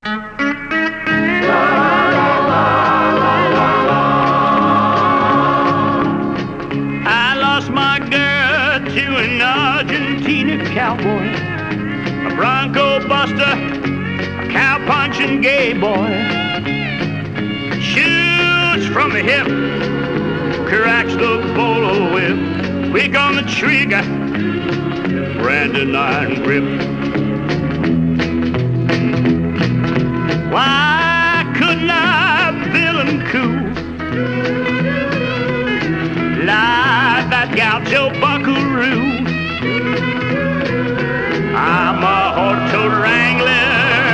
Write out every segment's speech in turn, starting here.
I lost my girl to an Argentina cowboy, a bronco buster, a cow-punching gay boy. Shoots from the hip, cracks the bolo whip, quick on the trigger, branding iron grip. Why couldn't I villain cool like that gaucho buckaroo? I'm a horse-toed wrangler,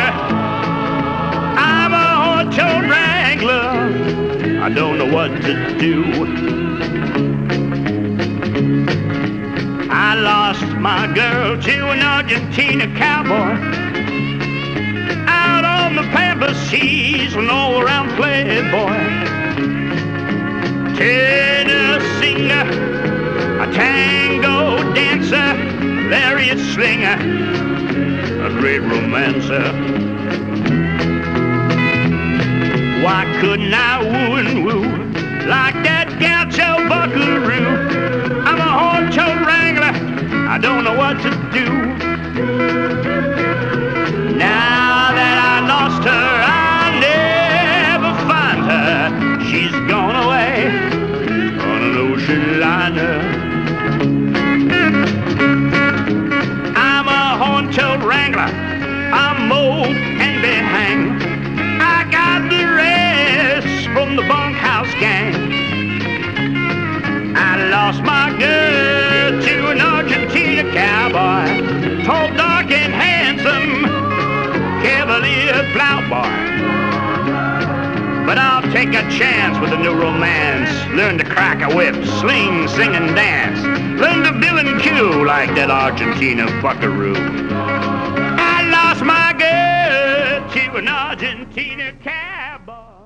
I'm a horse-toed wrangler, I don't know what to do. I lost my girl to an Argentina cowboy, out on the Pampas seas, an all-around playboy, tenor singer, a tango dancer, lariat slinger, a great romancer. Why couldn't I woo and woo like that gaucho buckaroo? I'm a horse-toed wrangler, I don't know what to do. Now that I lost her, I'll never find her. She's gone away on an ocean liner. I'm a horn-toed wrangler, I'm mow and be hanged. I got the rest from the bunkhouse gang. I lost my girl to an Argentina cowboy, tall, dark, and handsome, cavalier plowboy. But I'll take a chance with a new romance, learn to crack a whip, sling, sing, and dance, learn to bill and cue like that Argentina buckaroo. I lost my girl to an Argentina cowboy.